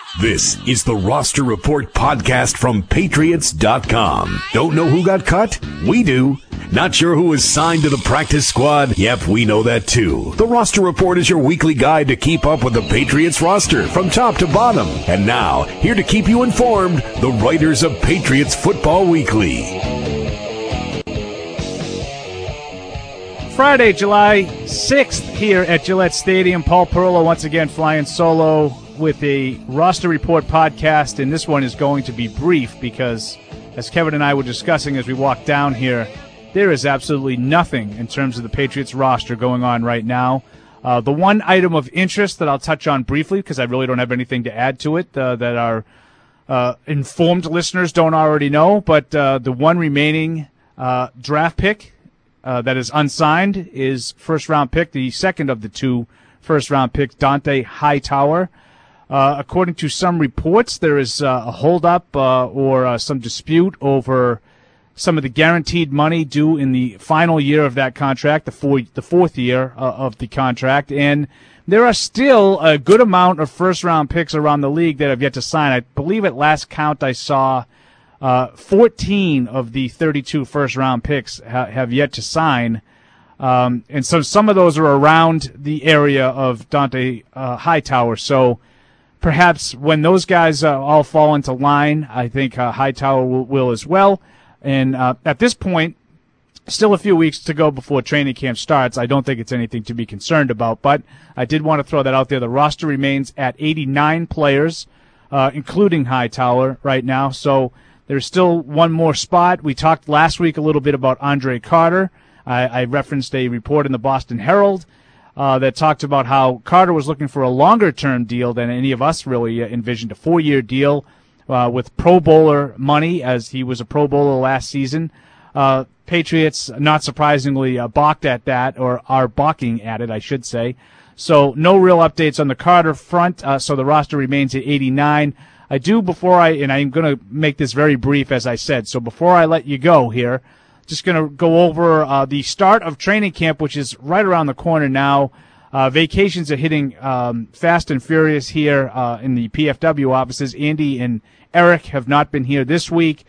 This is the Roster Report podcast from Patriots.com. Don't know who got cut? We do. Not sure who was signed to the practice squad? Yep, we know that too. The Roster Report is your weekly guide to keep up with the Patriots roster from top to bottom. And now, here to keep you informed, the writers of Patriots Football Weekly. Friday, July 6th here at Gillette Stadium. Paul Perillo once again flying solo with a Roster Report podcast, and this one is going to be brief because, as Kevin and I were discussing as we walked down here, there is absolutely nothing in terms of the Patriots roster going on right now. The one item of interest that I'll touch on briefly, because I really don't have anything to add to it that our informed listeners don't already know, but the one remaining draft pick that is unsigned is first-round pick, the second of the two first-round picks, Dont'a Hightower. According to some reports, there is a holdup or some dispute over some of the guaranteed money due in the final year of that contract, the fourth year of the contract. And there are still a good amount of first-round picks around the league that have yet to sign. I believe at last count I saw 14 of the 32 first-round picks have yet to sign. And so some of those are around the area of Dont'a Hightower. So perhaps when those guys all fall into line, I think Hightower will as well. And at this point, still a few weeks to go before training camp starts. I don't think it's anything to be concerned about, but I did want to throw that out there. The roster remains at 89 players, including Hightower right now. So there's still one more spot. We talked last week a little bit about Andre Carter. I referenced a report in the Boston Herald that talked about how Carter was looking for a longer-term deal than any of us really envisioned, a 4-year deal with Pro Bowler money, as he was a Pro Bowler last season. Patriots, not surprisingly, balked at that, or are balking at it, I should say. So no real updates on the Carter front, so the roster remains at 89. I do, and I'm going to make this very brief, as I said, so before I let you go here, just going to go over the start of training camp, which is right around the corner now. Vacations are hitting fast and furious here in the PFW offices. Andy and Eric have not been here this week.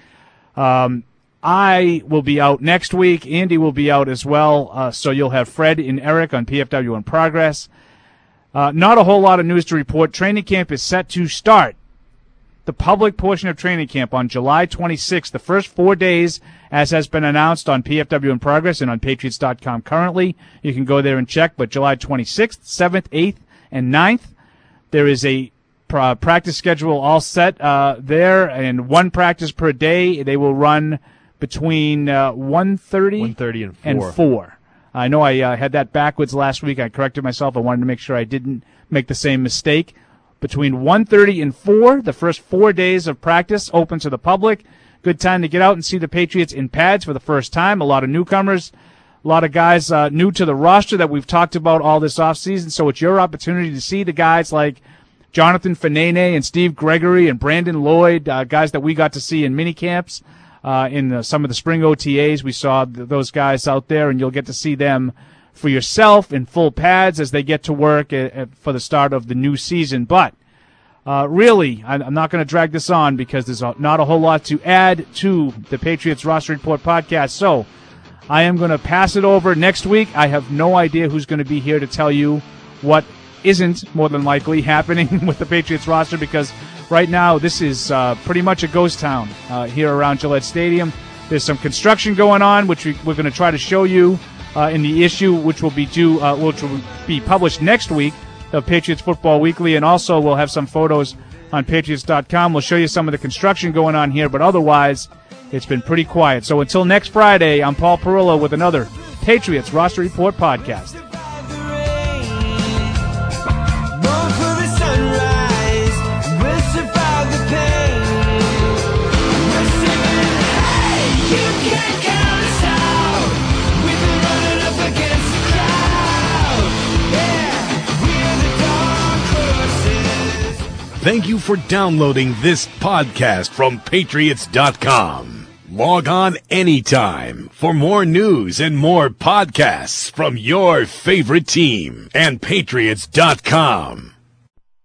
I will be out next week. Andy will be out as well. So you'll have Fred and Eric on PFW in progress. Not a whole lot of news to report. Training camp is set to start. The public portion of training camp on July 26th, the first 4 days, as has been announced on PFW in progress and on Patriots.com currently. You can go there and check, but July 26th, 7th, 8th, and 9th, there is a practice schedule all set there, and one practice per day. They will run between 1:30 and 4. I know I had that backwards last week. I corrected myself. I wanted to make sure I didn't make the same mistake. Between 1:30 and 4, the first 4 days of practice open to the public. Good time to get out and see the Patriots in pads for the first time. A lot of newcomers, a lot of guys new to the roster that we've talked about all this offseason. So it's your opportunity to see the guys like Jonathan Fanene and Steve Gregory and Brandon Lloyd, guys that we got to see in mini camps, in some of the spring OTAs. We saw those guys out there, and you'll get to see them for yourself in full pads as they get to work for the start of the new season. But really, I'm not going to drag this on because there's not a whole lot to add to the Patriots Roster Report podcast. So I am going to pass it over next week. I have no idea who's going to be here to tell you what isn't more than likely happening with the Patriots roster, because right now this is pretty much a ghost town here around Gillette Stadium. There's some construction going on, which we're going to try to show you in the issue, which will be published next week of Patriots Football Weekly, and also we'll have some photos on Patriots.com. We'll show you some of the construction going on here, but otherwise it's been pretty quiet. So until next Friday, I'm Paul Perillo with another Patriots Roster Report podcast. Thank you for downloading this podcast from Patriots.com. Log on anytime for more news and more podcasts from your favorite team and Patriots.com.